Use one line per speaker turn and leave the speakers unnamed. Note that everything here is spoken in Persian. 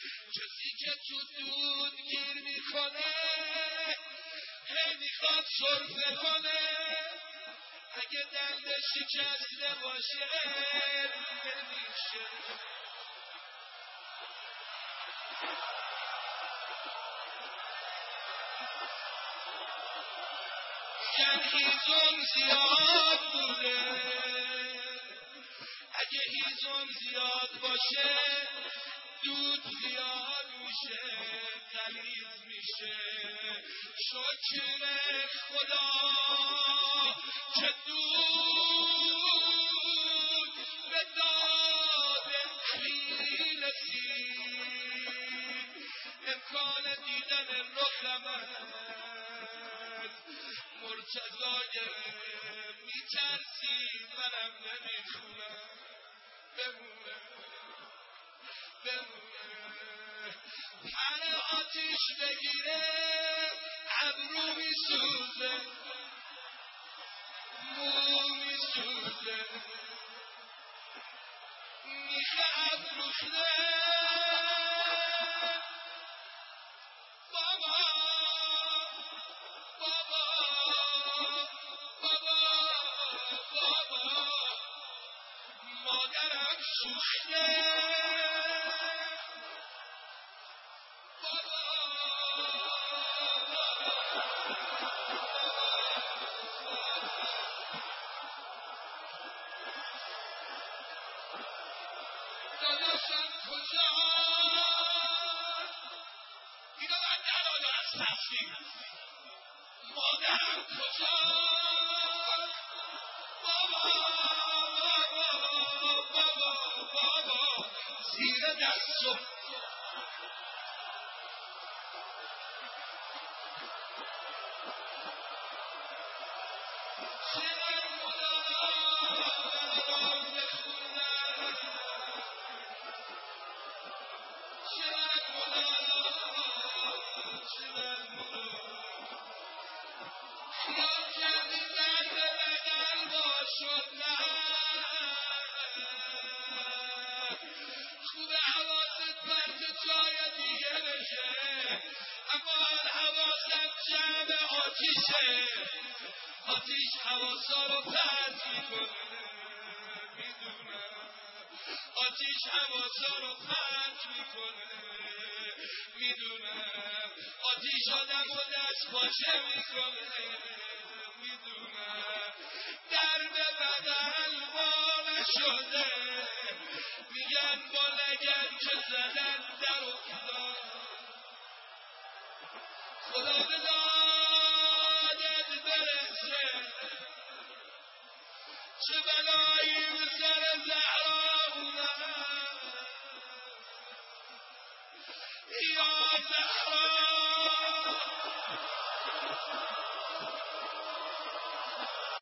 کسی که تو دود گیر میکنه هی میخواد سرفه کنه، اگه دنده شکسته باشه نمیشه. هیزم زیاد بوده، اگه هیزم زیاد باشه دود زیاد میشه، غلیظ میشه. شکر خدا که دود به داد علی رسید، امکان دیدن رخم مرتضای میترسی منم نمیتونم بمونه پر آتیش بگیره ابرو میسوزه، مو میسوزه، میخه ابروخته بابا بابا بابا بابا مادرم سوخته بابا داداشم کجا اینا من ندادارم سفری مادرم کجا بابا بابا بابا زیر دستم چقدر خدا برام بخونم، چقدر خدا خیال کردی درد بدن با شد نه، خوب حواست پرت جای دیگه بشه، اما حواسم جمع آتیشه، آتیش حواسا رو پرت میکنه میدونم، آتیش حواسا رو پرت میکنه میدونم، آتیش آدم و دست پاچه میکنه میدونم، درد بدن ما نشده میگن با لگن که زدن در افتاد، خدا به دادت برسه چه بلایی به سر زهرا اومد یا زهرا